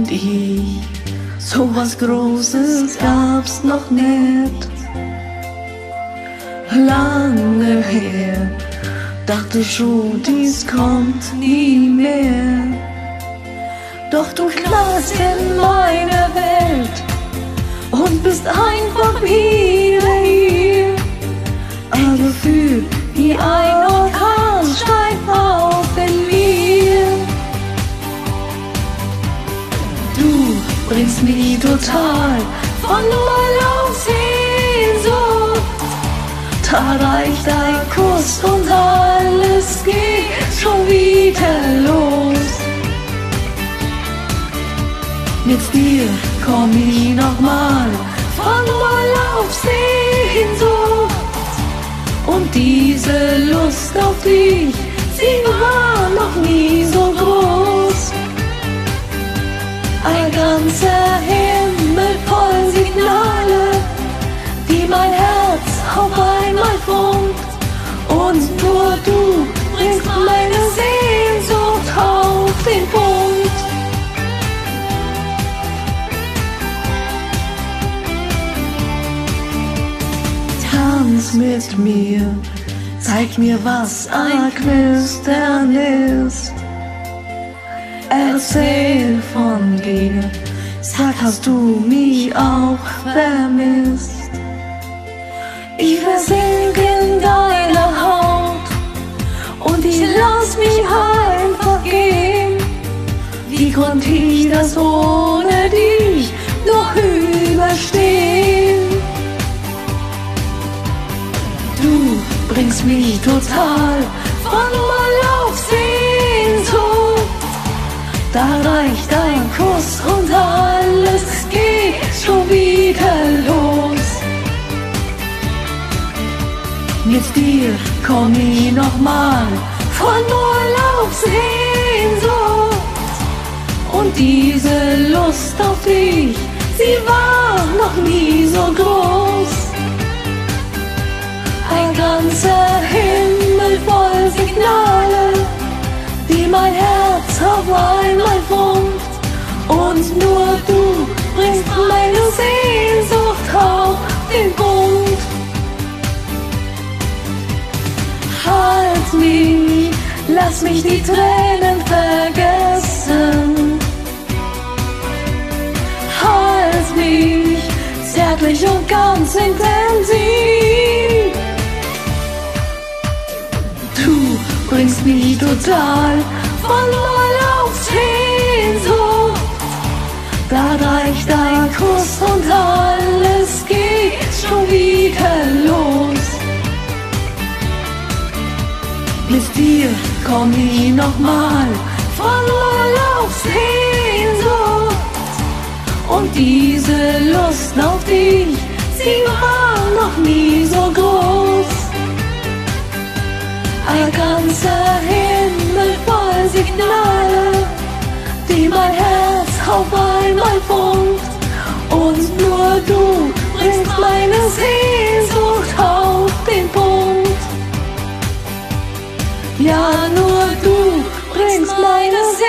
und ich. So was Großes gab's noch nicht. Lange her, dachte schon, dies kommt nie mehr. Doch du knallst in meine Welt und bist einfach wieder hier. Ein Gefühl wie ein Orkan steigt auf in mir. Du bringst mich total von Mal auf Sehnsucht. Da reicht ein Kuss und alles geht schon wieder los. Mit dir komm ich nochmal von Mal auf Sehnsucht. Und diese Lust auf dich, sie war noch nie so groß. Ein ganzer Himmel voll Signale, die mein Herz auf einmal funkt. Und nur du bringst meine Sehnsucht auf den Punkt. Tanz mit mir, zeig mir, was ein Knistern ist. Erzähl von dir, sag, hast du mich auch vermisst? Ich versink in deiner Haut und ich lass mich einfach gehen. Wie konnte ich das ohne dich noch überstehen? Du bringst mich total von Mal auf Sehnsucht. Da reicht ein Kuss und alles geht schon wieder los. Mit dir komm ich nochmal von Mal auf Sehnsucht. Und diese Lust auf dich, sie war noch nie so groß. Ein ganzer Himmel voll Signale, die mein Herz auf einmal funkt. Und nur du bringst meine Sehnsucht auf den Punkt. Halt mich, lass mich die Tränen vergessen. Halt mich, zärtlich und ganz intensiv. Du bringst mich total von Mal auf Sehnsucht. Da reicht ein Kuss und alles geht schon wieder los. Mit dir komm ich nochmal von Mal auf Sehnsucht. Und diese Lust auf dich, sie war noch nie so groß. Ein ganzer Himmel voll Signale, die mein Herz auf einmal funkt. Und nur du bringst meine Sehnsucht auf den Punkt. Ja, nur du bringst meine Sehnsucht